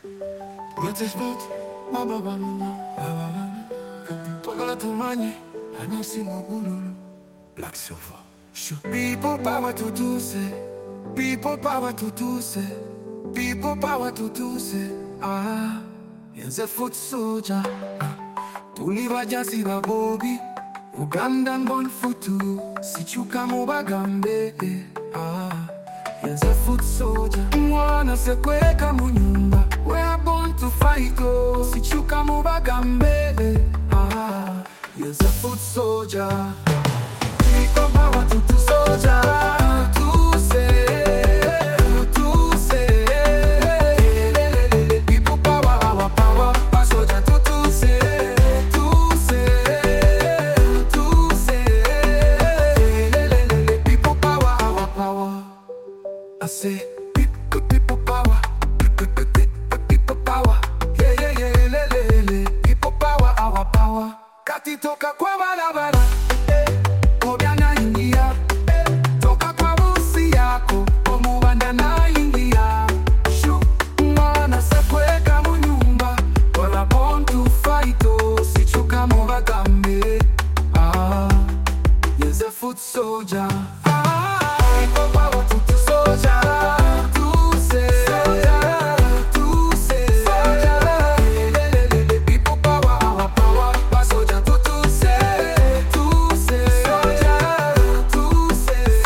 British boat, mababa, Togola tumanye, anasi mabululu, Black Silver. People power to do say, people power to do say, people power to do say. Yenze foot soldier, tuliva jasi babobi, Ugandan born futu, sichuka mubagambe. Yenze foot soldier, mwana sekweka munyumba, we are born to fight oh, sichuka mubagambe. Yenze foot soldier, people power to do soldier, to say, to say. People power, our power, our soldier to say, to say, to say. People power, our power. I say, people power, people power, yeah, people power, our power. Kati toka kwa barabara, Obiana ingia, toka kwa busi yako, Omubanda na ingia. Shu, mwana sekweka munyumba, wala born to fight oh, sichuka mubagambe. Yes, a foot soldier. People power to the soldier, to say, to say. People power, our power, our soldier to say, to say, to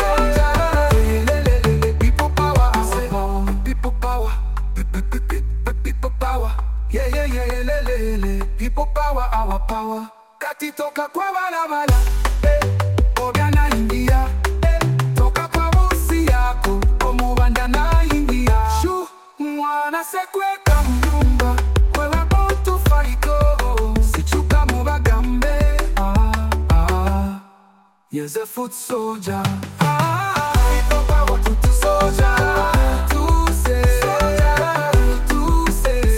say. People power, our power, people power, people power, yeah. People power, our power. Kati toka kwa barabara, Obiana ingia, toka kwa busi yako, Omubanda na ingia. Shu, mwana sekweka mnyumba, wewe born to fight oh, sichuka mubagambe. Yes, a foot soldier. People power to the soldier, to say, to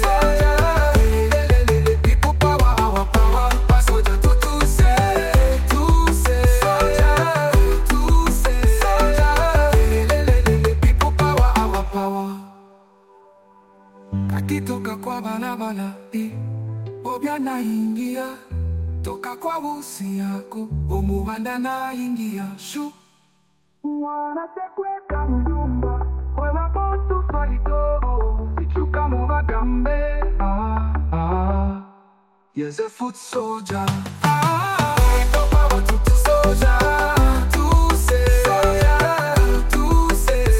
say. People power, our power, our soldier to say, to say, to say. People power, our power. Kakitoka kwa balabala, Obiana ingia, toka kwa busi yako, Omubanda na ingia. Shu, mwana sekweka mnyumba, wewe born to fight oh, sichuka mubagambe. Yes, a foot soldier. People power to the soldier, to say, to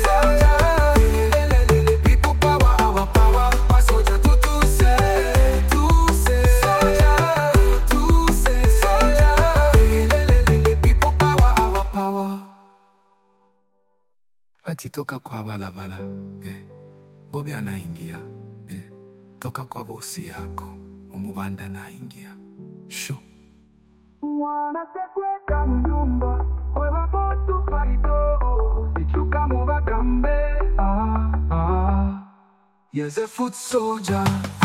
say. People power, our power, our soldier to say, to say, to say. People power, our power. Toka kwa balabala, Obiana ingia, toka kwa bosi yako, Omubanda na ingia. Shu, mwana sekweka mnyumba, wewe born to fight oh, sichuka mubagambe. Yes, a foot soldier.